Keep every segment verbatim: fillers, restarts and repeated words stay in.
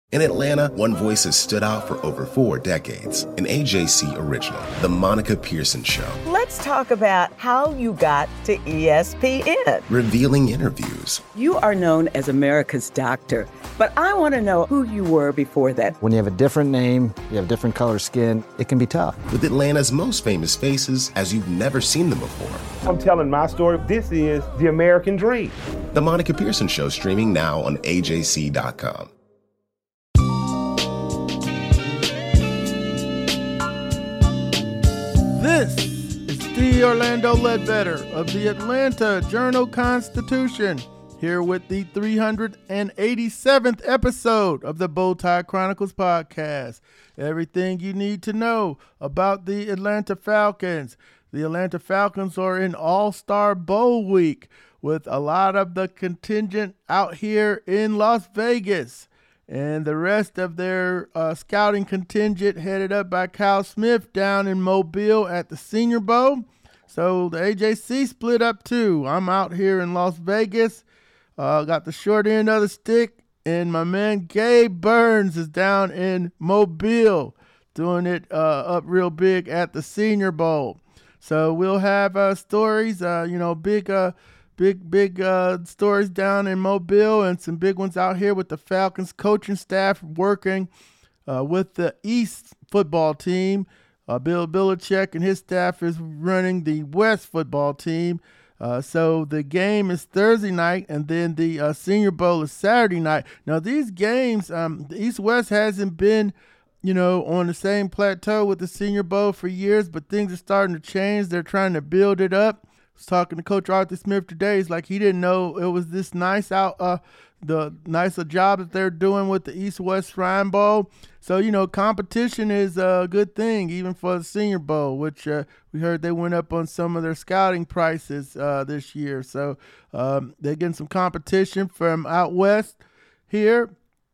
In Atlanta, one voice has stood out for over four decades. An A J C original, The Monica Pearson Show. Let's talk about how you got to E S P N. Revealing interviews. You are known as America's doctor, but I want to know who you were before that. When you have a different name, you have different color skin, it can be tough. With Atlanta's most famous faces as you've never seen them before. I'm telling my story. This is the American dream. The Monica Pearson Show, streaming now on A J C dot com. This is D. Orlando Ledbetter of the Atlanta Journal-Constitution, here with the three hundred eighty-seventh episode of the Bowtie Chronicles podcast. Everything you need to know about the Atlanta Falcons. The Atlanta Falcons are in All-Star Bowl week with a lot of the contingent out here in Las Vegas. And the rest of their uh, scouting contingent headed up by Kyle Smith down in Mobile at the Senior Bowl. So the A J C split up too. I'm out here in Las Vegas. Uh, got the short end of the stick. And my man Gabe Burns is down in Mobile doing it uh, up real big at the Senior Bowl. So we'll have uh, stories, uh, you know, big... Uh, Big, big uh, stories down in Mobile and some big ones out here with the Falcons coaching staff working uh, with the East football team. Uh, Bill Belichick and his staff is running the West football team. Uh, so the game is Thursday night, and then the uh, Senior Bowl is Saturday night. Now, these games, um, the East-West hasn't been, you know, on the same plateau with the Senior Bowl for years, but things are starting to change. They're trying to build it up. I was talking to Coach Arthur Smith today. He's like, he didn't know it was this nice out, uh, the nicer job that they're doing with the East-West Shrine Bowl. So, you know, competition is a good thing, even for the Senior Bowl, which uh, we heard they went up on some of their scouting prices uh, this year. So um, they're getting some competition from out west here,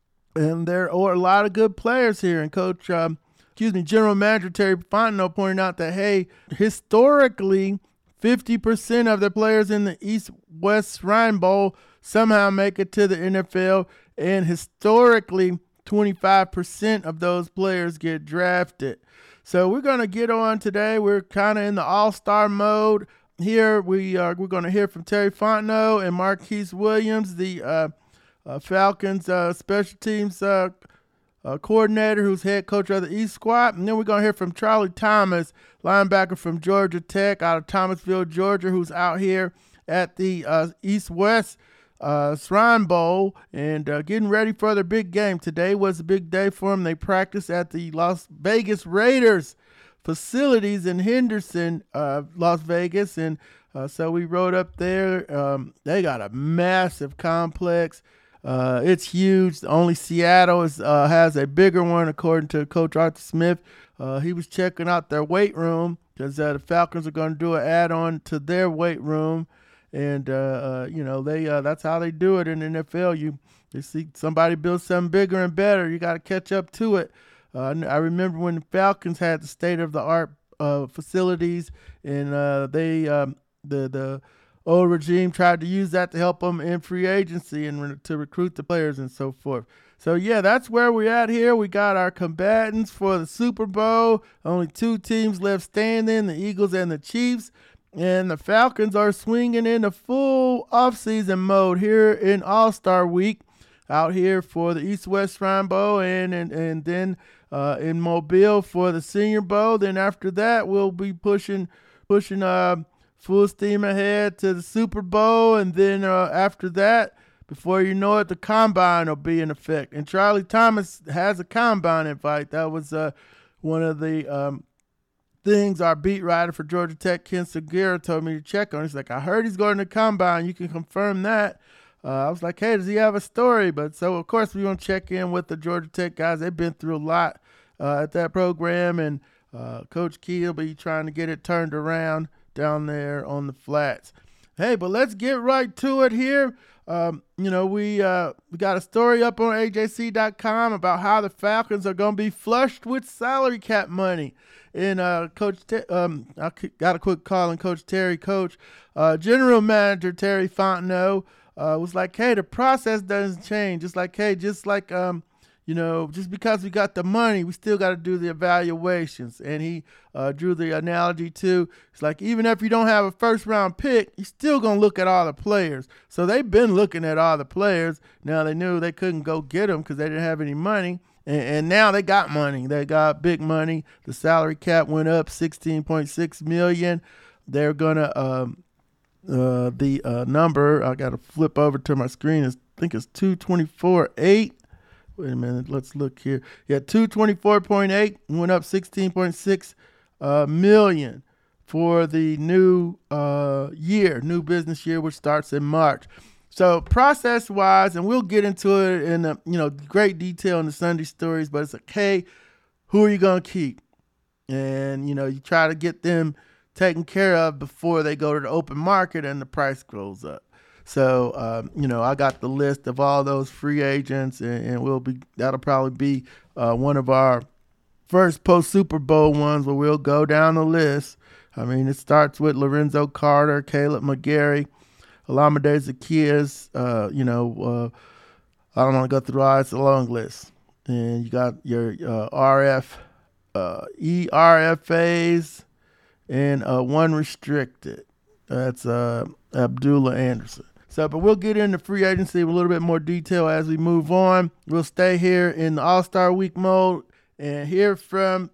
and there are a lot of good players here. And Coach, um, excuse me, General Manager Terry Fontenot pointed out that, hey, historically, fifty percent of the players in the East-West Shrine Bowl somehow make it to the N F L, and historically, twenty-five percent of those players get drafted. So we're going to get on today. We're kind of in the all-star mode here. We are, we're going to hear from Terry Fontenot and Marquise Williams, the uh, uh, Falcons uh, special teams uh, uh, coordinator who's head coach of the East Squad. And then we're going to hear from Charlie Thomas, linebacker from Georgia Tech out of Thomasville, Georgia, who's out here at the uh, East-West uh, Shrine Bowl and uh, getting ready for their big game. Today was a big day for them. They practiced at the Las Vegas Raiders facilities in Henderson, uh, Las Vegas, and uh, so we rode up there. Um, they got a massive complex. Uh, it's huge. Only Seattle is, uh, has a bigger one, according to Coach Arthur Smith. Uh, he was checking out their weight room because uh, the Falcons are going to do an add-on to their weight room, and uh, uh, you know they uh, that's how they do it in the N F L. You you see somebody build something bigger and better, you got to catch up to it. Uh, I remember when the Falcons had the state-of-the-art uh, facilities, and uh, they um, the the old regime tried to use that to help them in free agency and re- to recruit the players and so forth. So, yeah, that's where we're at here. We got our combatants for the Super Bowl. Only two teams left standing, the Eagles and the Chiefs. And the Falcons are swinging into full offseason mode here in All-Star Week out here for the East-West Shrine Bowl and, and, and then uh, in Mobile for the Senior Bowl. Then after that, we'll be pushing pushing uh, full steam ahead to the Super Bowl. And then uh, after that, before you know it, the Combine will be in effect. And Charlie Thomas has a Combine invite. That was uh, one of the um, things our beat writer for Georgia Tech, Ken Segura, told me to check on. He's like, I heard he's going to Combine. You can confirm that. Uh, I was like, hey, does he have a story? But so, of course, we want to check in with the Georgia Tech guys. They've been through a lot uh, at that program. And uh, Coach Key will be trying to get it turned around down there on the flats. Hey, but let's get right to it here. Um, you know, we uh, we got a story up on A J C dot com about how the Falcons are going to be flushed with salary cap money. And uh, Coach, Te- um, I got a quick call on Coach Terry. Coach, uh, General Manager Terry Fontenot uh, was like, "Hey, the process doesn't change. It's like, hey, just like um, you know, just because we got the money, we still got to do the evaluations. And he uh, drew the analogy too. It's like, even if you don't have a first round pick, you're still going to look at all the players. So they've been looking at all the players. Now they knew they couldn't go get them because they didn't have any money. And, and now they got money. They got big money. The salary cap went up sixteen point six million dollars. They're going to, um, uh, the uh, number, I got to flip over to my screen, is, I think it's two twenty-four point eight. Wait a minute, let's look here. Yeah, two twenty-four point eight went up sixteen point six uh, million for the new uh, year, new business year, which starts in March. So process-wise, and we'll get into it in a, you know, great detail in the Sunday stories, but it's okay, who are you going to keep? And, you know, you try to get them taken care of before they go to the open market and the price goes up. So, um, you know, I got the list of all those free agents, and, and we'll be, that'll probably be uh, one of our first post-Super Bowl ones where we'll go down the list. I mean, it starts with Lorenzo Carter, Caleb McGarry, Olamide Zaccheaus, uh, you know, uh, I don't want to go through all, it's a long list. And you got your uh, R F, uh, E R F As, and uh, one restricted. That's uh, Abdullah Anderson. So, but we'll get into free agency with a little bit more detail as we move on. We'll stay here in the All-Star Week mode and hear from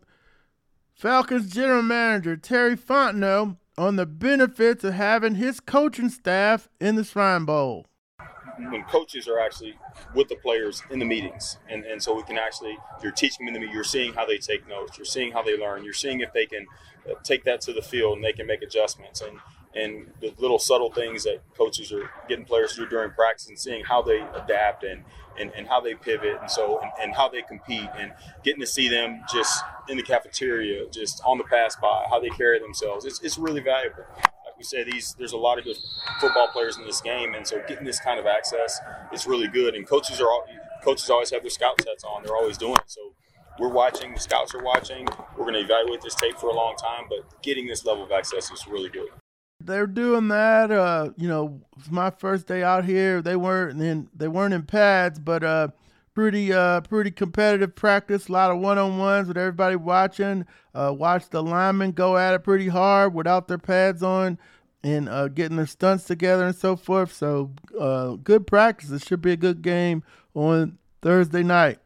Falcons general manager Terry Fontenot on the benefits of having his coaching staff in the Shrine Bowl. When coaches are actually with the players in the meetings, and, and so we can actually, you're teaching them in the meeting, you're seeing how they take notes, you're seeing how they learn, you're seeing if they can uh, take that to the field and they can make adjustments, and and the little subtle things that coaches are getting players through during practice and seeing how they adapt and and, and how they pivot, and so and, and how they compete, and getting to see them just in the cafeteria, just on the pass by, how they carry themselves. It's it's really valuable. We say these, there's a lot of good football players in this game, and so getting this kind of access is really good. And coaches are coaches always have their scout sets on; they're always doing it. So we're watching, the scouts are watching. We're going to evaluate this tape for a long time, but getting this level of access is really good. They're doing that. Uh, you know, it's my first day out here. They weren't in they weren't in pads, but uh, pretty uh pretty competitive practice. A lot of one-on-ones with everybody watching. Uh, watch the linemen go at it pretty hard without their pads on, and uh, getting their stunts together and so forth. So uh, good practice. It should be a good game on Thursday night.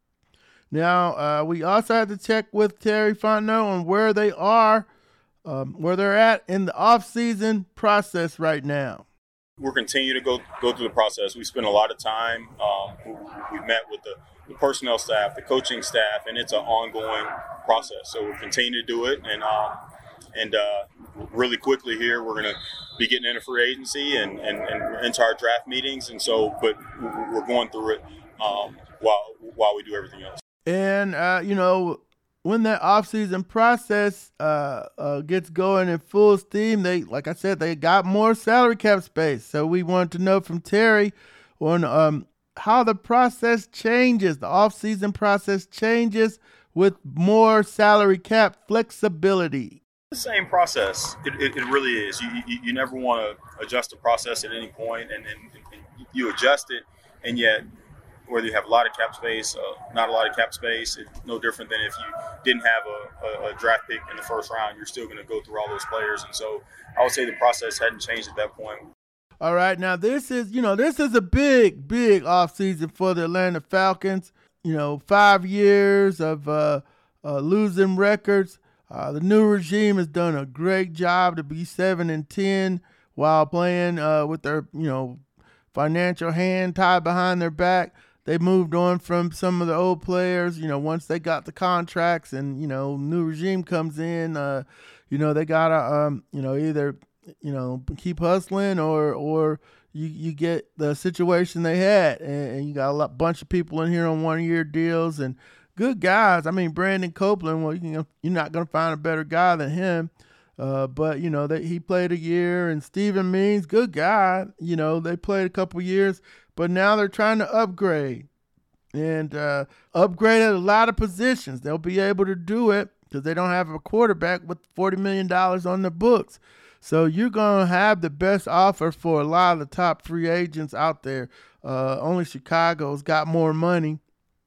Now uh, we also had to check with Terry Fontenot on where they are, um, where they're at in the off-season process right now. We're continuing to go go through the process. We spend a lot of time. Um, we've met with the, the personnel staff, the coaching staff, and it's an ongoing process. So we're continuing to do it, and um, and uh, really quickly here, we're going to be getting into free agency and, and, and into our draft meetings. And so, but we're going through it um, while while we do everything else. And uh, you know, when that off-season process uh, uh, gets going in full steam, they, like I said, they got more salary cap space. So we wanted to know from Terry on um, how the process changes, the off-season process changes with more salary cap flexibility. The same process. It, it, it really is. You, you you never want to adjust the process at any point, and, and, and you adjust it, and yet whether you have a lot of cap space, uh, not a lot of cap space, it's no different than if you didn't have a, a, a draft pick in the first round. You're still going to go through all those players. And so I would say the process hadn't changed at that point. All right. Now, this is, you know, this is a big, big offseason for the Atlanta Falcons. You know, five years of uh, uh, losing records. Uh, the new regime has done a great job to be seven and ten while playing uh, with their, you know, financial hand tied behind their back. They moved on from some of the old players, you know, once they got the contracts and, you know, new regime comes in, uh, you know, they got to, um, you know, either, you know, keep hustling or or you, you get the situation they had. And, and you got a lot, bunch of people in here on one-year deals and good guys. I mean, Brandon Copeland, well, you can, you're not going to find a better guy than him. Uh, but, you know, they, he played a year, and Steven Means, good guy. You know, they played a couple years, but now they're trying to upgrade and uh, upgrade at a lot of positions. They'll be able to do it because they don't have a quarterback with forty million dollars on the books. So you're going to have the best offer for a lot of the top free agents out there. Uh, only Chicago's got more money.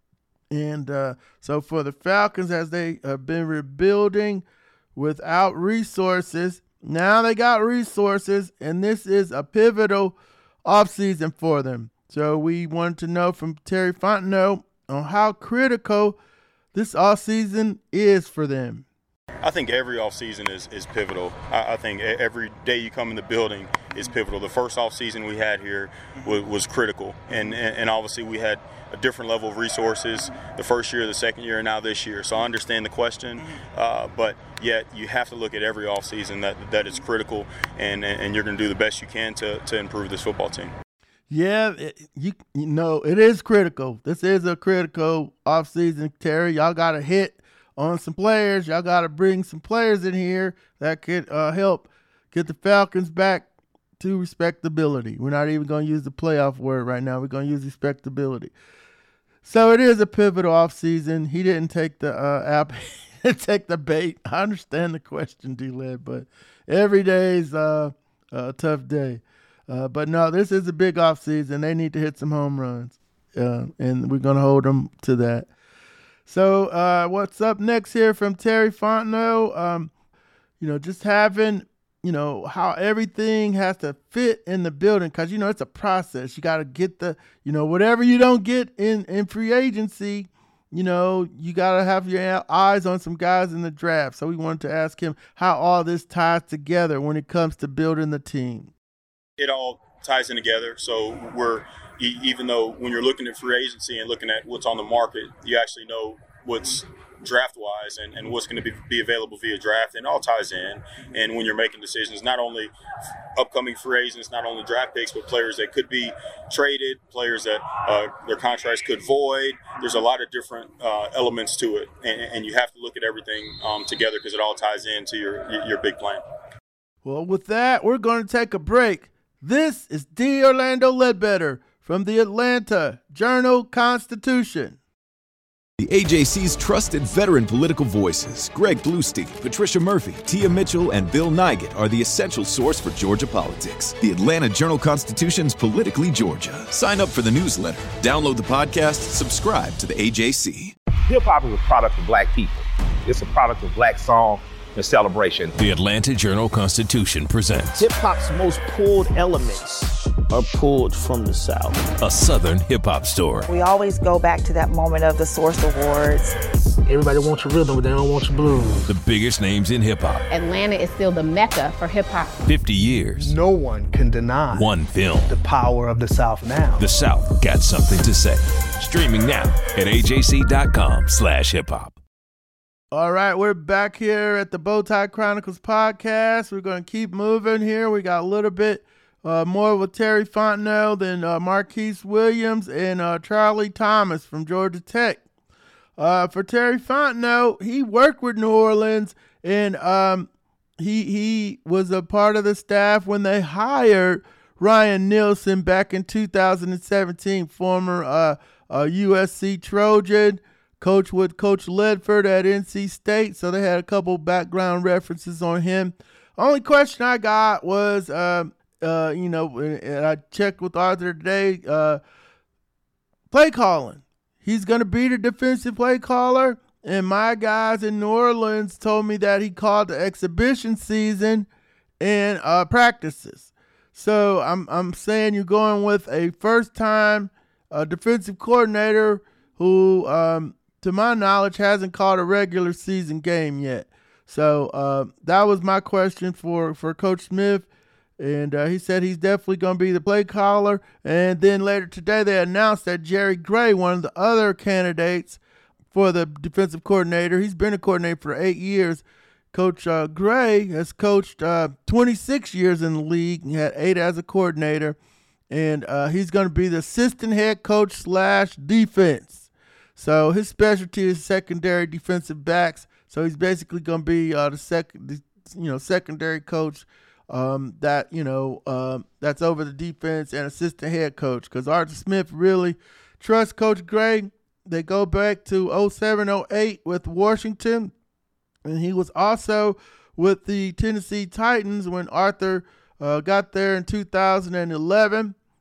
And uh, so for the Falcons, as they have been rebuilding without resources, now they got resources, and this is a pivotal offseason for them. So we wanted to know from Terry Fontenot on how critical this offseason is for them. I think every offseason is, is pivotal. I, I think every day you come in the building is pivotal. The first offseason we had here was, was critical, and, and, and obviously we had a different level of resources the first year, the second year, and now this year. So I understand the question, uh, but yet you have to look at every offseason that that is critical, and, and you're going to do the best you can to, to improve this football team. Yeah, it, you, you know, it is critical. This is a critical offseason, Terry. Y'all got to hit on some players. Y'all got to bring some players in here that could uh, help get the Falcons back to respectability. We're not even going to use the playoff word right now. We're going to use respectability. So it is a pivotal offseason. He didn't take the uh, app, take the bait. I understand the question, D-Led, but every day is uh, a tough day. Uh, but no, this is a big offseason. They need to hit some home runs, uh, and we're going to hold them to that. So uh, what's up next here from Terry Fontenot? Um, you know, just having, you know, how everything has to fit in the building, because, you know, it's a process. You got to get the, you know, whatever you don't get in, in free agency, you know, you got to have your eyes on some guys in the draft. So we wanted to ask him how all this ties together when it comes to building the team. It all ties in together. So we're, even though when you're looking at free agency and looking at what's on the market, you actually know what's draft-wise and, and what's going to be, be available via draft, and it all ties in. And when you're making decisions, not only upcoming free agents, not only draft picks, but players that could be traded, players that uh, their contracts could void. There's a lot of different uh, elements to it, and, and you have to look at everything um, together because it all ties into your, your big plan. Well, with that, we're going to take a break. This is D. Orlando Ledbetter from the Atlanta Journal-Constitution. The A J C's trusted veteran political voices, Greg Bluestein, Patricia Murphy, Tia Mitchell, and Bill Nygut, are the essential source for Georgia politics. The Atlanta Journal-Constitution's Politically Georgia. Sign up for the newsletter, download the podcast, subscribe to the A J C. Hip-hop is a product of black people. It's a product of black song and celebration. The Atlanta Journal-Constitution presents hip-hop's most pulled elements are pulled from the South. A Southern hip-hop story. We always go back to that moment of the Source Awards. Everybody wants your rhythm, but they don't want your blues. The biggest names in hip-hop. Atlanta is still the mecca for hip-hop. fifty years. No one can deny one film. The power of the South now. The South got something to say. Streaming now at A J C dot com slash hip hop. All right, we're back here at the Bowtie Chronicles podcast. We're going to keep moving here. We got a little bit uh, more with Terry Fontenot than uh, Marquise Williams and uh, Charlie Thomas from Georgia Tech. Uh, for Terry Fontenot, he worked with New Orleans, and um, he he was a part of the staff when they hired Ryan Nielsen back in two thousand seventeen, former uh, uh, U S C Trojan. Coach with Coach Ledford at N C State, so they had a couple background references on him. Only question I got was, uh, uh, you know, and I checked with Arthur today, uh, play calling. He's going to be the defensive play caller, and my guys in New Orleans told me that he called the exhibition season and uh, practices. So I'm I'm saying you're going with a first-time uh, defensive coordinator who um, – to my knowledge, hasn't called a regular season game yet. So uh, that was my question for, for Coach Smith. And uh, he said he's definitely going to be the play caller. And then later today, they announced that Jerry Gray, one of the other candidates for the defensive coordinator, he's been a coordinator for eight years. Coach uh, Gray has coached uh, twenty-six years in the league. He had eight as a coordinator. And uh, he's going to be the assistant head coach slash defense. So his specialty is secondary defensive backs. So he's basically going to be uh, the second, you know, secondary coach um, that you know uh, that's over the defense and assistant head coach. Because Arthur Smith really trusts Coach Gray. They go back to oh seven oh eight with Washington, and he was also with the Tennessee Titans when Arthur uh, got there in two thousand eleven.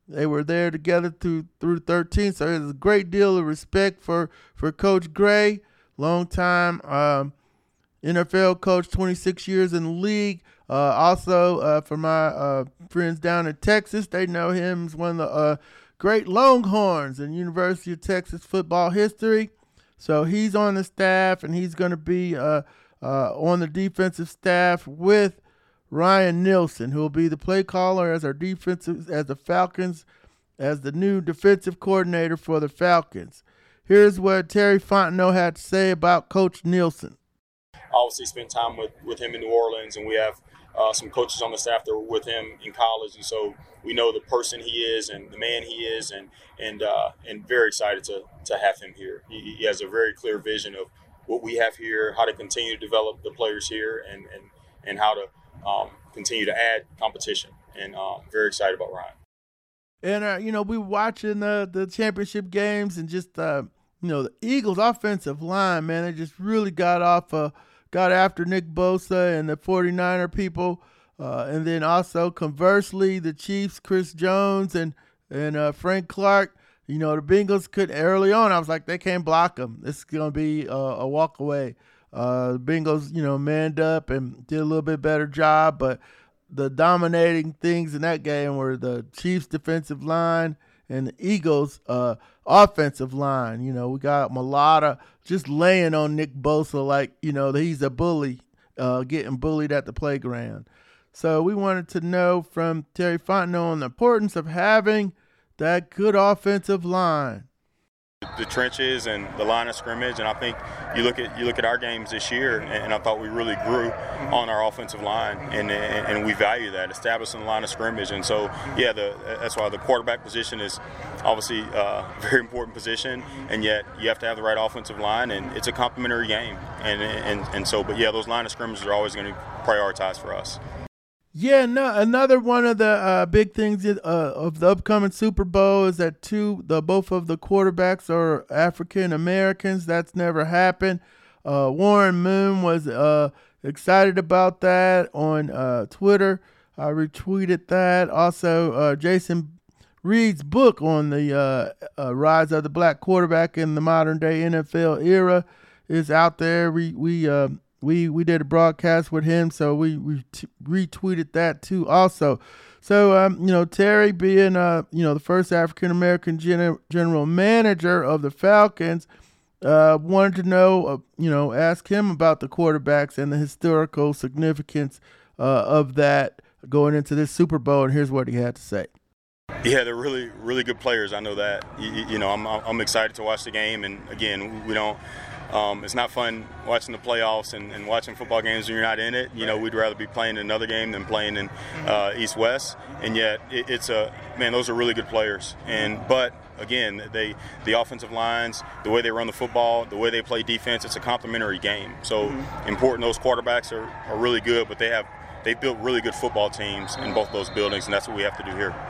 They were there together through through thirteen, so there's a great deal of respect for, for Coach Gray, long-time um, N F L coach, twenty-six years in the league. Uh, also, uh, for my uh, friends down in Texas, they know him as one of the uh, great Longhorns in University of Texas football history. So he's on the staff, and he's going to be uh, uh, on the defensive staff with Ryan Nielsen, who will be the play caller as our defensive, as the Falcons, as the new defensive coordinator for the Falcons. Here's what Terry Fontenot had to say about Coach Nielsen. Obviously spent time with, with him in New Orleans, and we have uh, some coaches on the staff that were with him in college, and so we know the person he is and the man he is, and and uh, and very excited to to have him here. He, he has a very clear vision of what we have here, how to continue to develop the players here, and and, and how to um, continue to add competition, and uh, very excited about Ryan. And, uh, you know, we were watching the, the championship games, and just, uh, you know, the Eagles' offensive line, man, they just really got off, uh, got after Nick Bosa and the forty-niner people. Uh, and then also, conversely, the Chiefs, Chris Jones and, and uh, Frank Clark, you know, the Bengals could early on. I was like, they can't block them. This is going to be uh, a walk away. Uh, the Bengals, you know, manned up and did a little bit better job, but the dominating things in that game were the Chiefs' defensive line and the Eagles' uh, offensive line. You know, we got Mulata just laying on Nick Bosa like, you know, he's a bully, uh, getting bullied at the playground. So we wanted to know from Terry Fontenot on the importance of having that good offensive line. The trenches and the line of scrimmage, and I think you look at you look at our games this year, and, and I thought we really grew on our offensive line, and, and and we value that, establishing the line of scrimmage. And so, yeah, the, that's why the quarterback position is obviously a very important position, and yet you have to have the right offensive line, and it's a complementary game. And and and so, but yeah, those line of scrimmages are always going to be prioritized for us. Yeah, no, another one of the uh, big things uh, of the upcoming Super Bowl is that two, the both of the quarterbacks are African Americans. That's never happened. Uh, Warren Moon was uh, excited about that on uh, Twitter. I retweeted that. Also, uh, Jason Reed's book on the uh, uh, rise of the black quarterback in the modern day N F L era is out there. We we. Uh, We we did a broadcast with him, so we, we t- retweeted that too also. So, um, you know, Terry being, uh, you know, the first African-American gen- general manager of the Falcons, uh, wanted to know, uh, you know, ask him about the quarterbacks and the historical significance uh, of that going into this Super Bowl, and here's what he had to say. Yeah, they're really, really good players. I know that. You, you know, I'm I'm excited to watch the game, and again, we don't. Um, it's not fun watching the playoffs and, and watching football games when you're not in it. You know, we'd rather be playing another game than playing in uh, East-West. And yet, it, it's a man. Those are really good players. And but again, they the offensive lines, the way they run the football, the way they play defense, it's a complementary game. So mm-hmm. important. Those quarterbacks are, are really good, but they have they built really good football teams in both those buildings, and that's what we have to do here.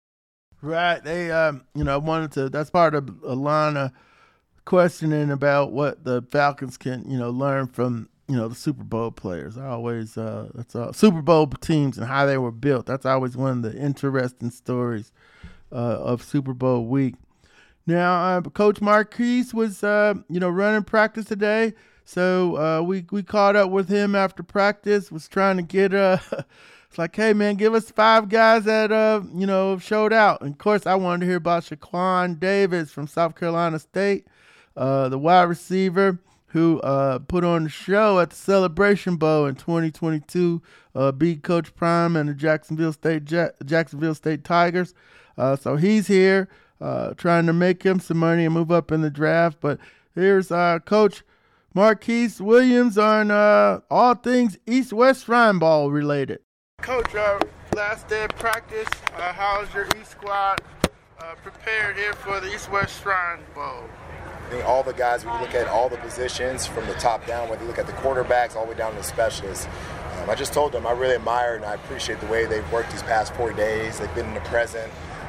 Right. They, um, you know, wanted to. That's part of Alana questioning about what the Falcons can, you know, learn from, you know, the Super Bowl players. I always, uh, that's uh, Super Bowl teams and how they were built. That's always one of the interesting stories uh, of Super Bowl week. Now, uh, Coach Marquise was, uh, you know, running practice today. So uh, we, we caught up with him after practice, was trying to get, uh, it's like, hey, man, give us five guys that, uh, you know, showed out. And, of course, I wanted to hear about Shaquan Davis from South Carolina State. Uh, the wide receiver who uh, put on the show at the Celebration Bowl in twenty twenty-two, uh, beat Coach Prime and the Jacksonville State ja- Jacksonville State Tigers. Uh, so he's here uh, trying to make him some money and move up in the draft. But here's uh, Coach Marquise Williams on uh, all things East-West Shrine Bowl related. Coach, uh, last day of practice, uh, how's your East squad uh, prepared here for the East-West Shrine Bowl? I think all the guys, when you look at all the positions from the top down, whether you look at the quarterbacks all the way down to the specialists, um, I just told them I really admire and I appreciate the way they've worked these past four days. They've been in the present.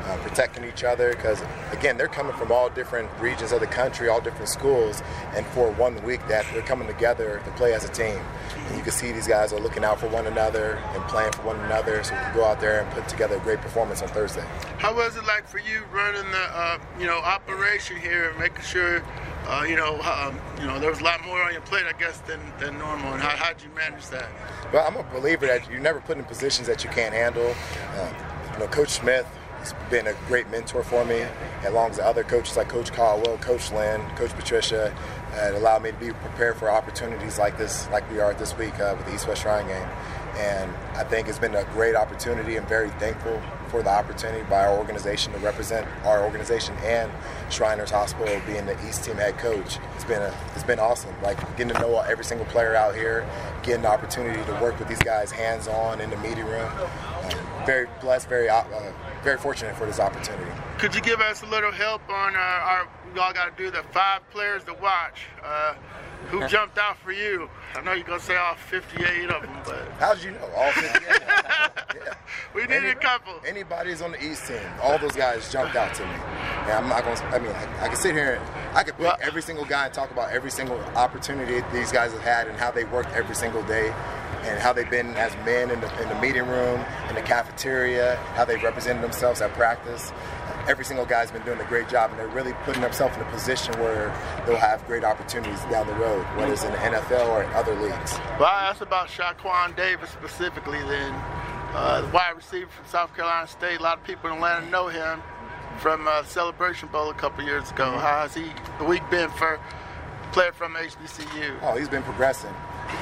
uh, protecting each other, because, again, they're coming from all different regions of the country, all different schools, and for one week that they're coming together to play as a team. And you can see these guys are looking out for one another and playing for one another, so we can go out there and put together a great performance on Thursday. How was it like for you running the, uh, you know, operation here and making sure, uh, you know, um, you know, there was a lot more on your plate, I guess, than, than normal, and how how'd you manage that? Well, I'm a believer that you're never put in positions that you can't handle. Uh, you know, Coach Smith has been a great mentor for me, along with other coaches like Coach Caldwell, Coach Lynn, Coach Patricia. Uh, it allowed me to be prepared for opportunities like this, like we are this week uh, with the East-West Shrine game. And I think it's been a great opportunity. I'm very thankful for the opportunity by our organization to represent our organization and Shriners Hospital being the East team head coach. It's been a, it's been awesome. Like getting to know every single player out here, getting the opportunity to work with these guys hands-on in the meeting room. Uh, very blessed, very uh, very fortunate for this opportunity. Could you give us a little help on uh, our? We all got to do the five players to watch. Uh, who jumped out for you? I know you're gonna say all fifty-eight of them, but how did you know all fifty-eight? Yeah. We need Any, a couple. Anybody's on the East team. All those guys jumped out to me. And I'm not gonna. I mean, I, I can sit here and I could pick well, every single guy and talk about every single opportunity these guys have had and how they worked every single day, and how they've been as men in the, in the meeting room, in the cafeteria, how they've represented themselves at practice. Every single guy's been doing a great job, and they're really putting themselves in a position where they'll have great opportunities down the road, whether it's in the N F L or in other leagues. Well, I asked about Shaquan Davis specifically then. Uh, the wide receiver from South Carolina State. A lot of people in Atlanta know him from uh, Celebration Bowl a couple years ago. Mm-hmm. How has he the week been for a player from H B C U? Oh, he's been progressing.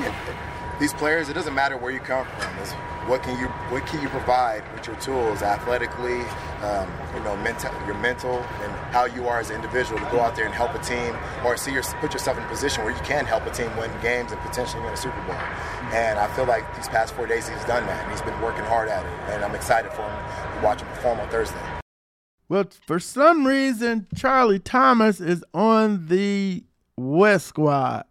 These players, it doesn't matter where you come from. It's what can you what can you provide with your tools, athletically, um, you know, mental, your mental, and how you are as an individual to go out there and help a team, or see your, put yourself in a position where you can help a team win games and potentially win a Super Bowl. And I feel like these past four days he's done that, and he's been working hard at it. And I'm excited for him to watch him perform on Thursday. Well, for some reason, Charlie Thomas is on the West squad.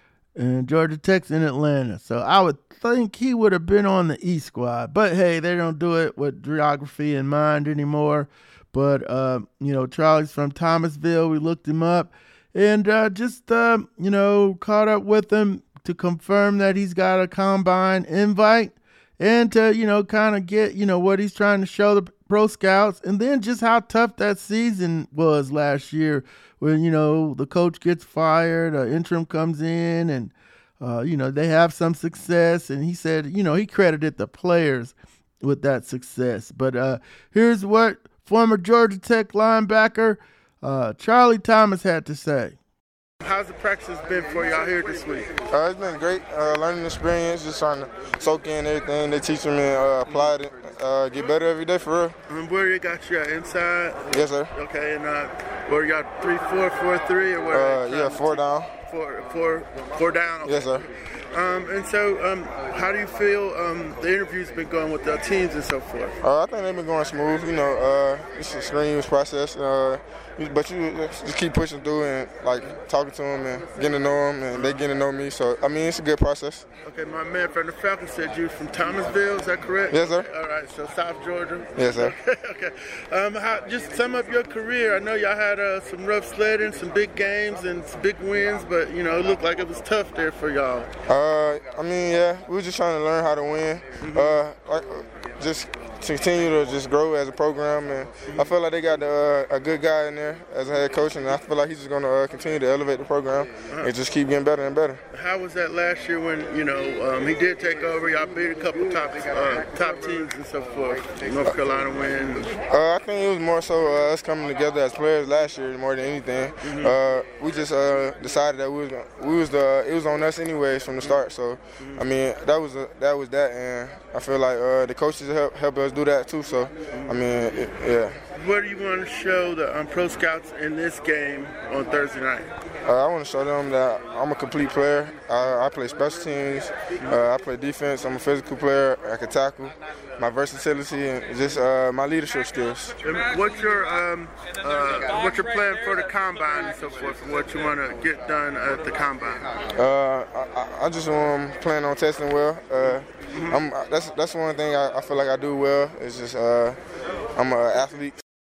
And Georgia Tech's in Atlanta. So I would think he would have been on the East squad. But, hey, they don't do it with geography in mind anymore. But, uh, you know, Charlie's from Thomasville. We looked him up and uh, just, uh, you know, caught up with him to confirm that he's got a combine invite and to, you know, kind of get, you know, what he's trying to show the pro scouts. And then just how tough that season was last year. When, you know, the coach gets fired, an interim comes in, and, uh, you know, they have some success. And he said, you know, he credited the players with that success. But uh, here's what former Georgia Tech linebacker uh, Charlie Thomas had to say. How's the practice been for y'all here this week? Uh, it's been great. Uh, learning experience, just trying to soak in everything they teach me and uh, apply it. Uh, get better every day for real. And where you got you at? Inside? Yes, sir. Okay, and uh, where you got three, four, four, three, or where? Uh, yeah, four down. Four, four, four down. Okay. Yes, sir. Um, and so, um, how do you feel um, the interviews been going with the teams and so forth? Uh, I think they've been going smooth. You know, uh, it's a strenuous process, uh, but you just keep pushing through and like talking to them and getting to know them, and they getting to know me. So, I mean, it's a good process. Okay, my man from the Falcons said you from Thomasville. Is that correct? Yes, sir. All right, so South Georgia. Yes, sir. Okay. Um, how, just sum up your career. I know y'all had uh, some rough sledding, some big games, and some big wins, but you know, it looked like it was tough there for y'all. Uh, I mean, yeah, we were just trying to learn how to win. Mm-hmm. Uh, like, just continue to just grow as a program, and I feel like they got uh, a good guy in there as a head coach, and I feel like he's just going to uh, continue to elevate the program uh-huh. and just keep getting better and better. How was that last year when, you know, um, he did take over, y'all beat a couple top uh, top teams and so forth, North Carolina win? Uh, I think it was more so uh, us coming together as players last year more than anything. Mm-hmm. uh, we just uh, decided that we was, we was the, it was on us anyways from the start, so mm-hmm. I mean, that was, a, that was that, and I feel like uh, the coaches help, help us do that too, so I mean, it, yeah. What do you want to show the um, pro scouts in this game on Thursday night? Uh, I want to show them that I'm a complete player. I, I play special teams, uh, I play defense, I'm a physical player, I can tackle, my versatility, and just uh, my leadership skills. And what's your um, uh, what's your plan for the combine and so forth, and what you want to get done at the combine? Uh, I, I just um, plan on testing well. Uh, I'm, that's that's one thing I, I feel like I do well. It's just uh, I'm an athlete.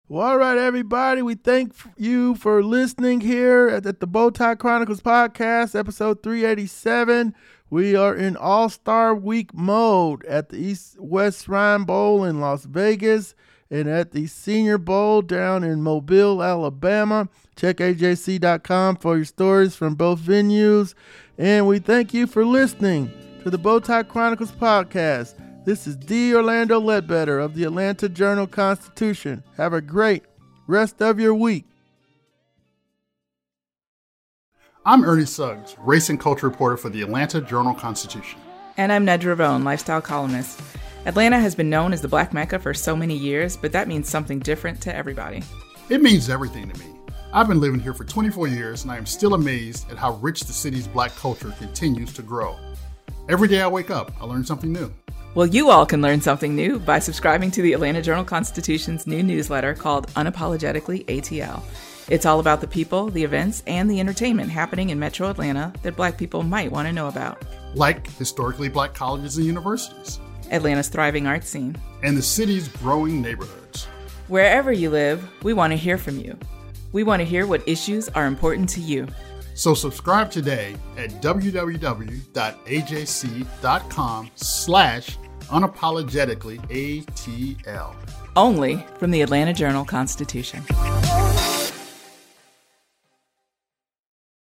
Well, all right, everybody. We thank you for listening here at, at the Bowtie Chronicles podcast, episode three eighty-seven. We are in All-Star Week mode at the East-West Shrine Bowl in Las Vegas and at the Senior Bowl down in Mobile, Alabama. Check A J C dot com for your stories from both venues. And we thank you for listening to the Bowtie Chronicles podcast. This is D. Orlando Ledbetter of the Atlanta Journal-Constitution. Have a great rest of your week. I'm Ernie Suggs, race and culture reporter for the Atlanta Journal-Constitution. And I'm Nedra Ravone, lifestyle columnist. Atlanta has been known as the Black Mecca for so many years, but that means something different to everybody. It means everything to me. I've been living here for twenty-four years, and I am still amazed at how rich the city's Black culture continues to grow. Every day I wake up, I learn something new. Well, you all can learn something new by subscribing to the Atlanta Journal-Constitution's new newsletter called Unapologetically A T L. It's all about the people, the events, and the entertainment happening in Metro Atlanta that Black people might want to know about. Like historically Black colleges and universities. Atlanta's thriving art scene. And the city's growing neighborhoods. Wherever you live, we want to hear from you. We want to hear what issues are important to you. So subscribe today at w w w dot a j c dot com slash unapologetically A T L. Only from the Atlanta Journal-Constitution.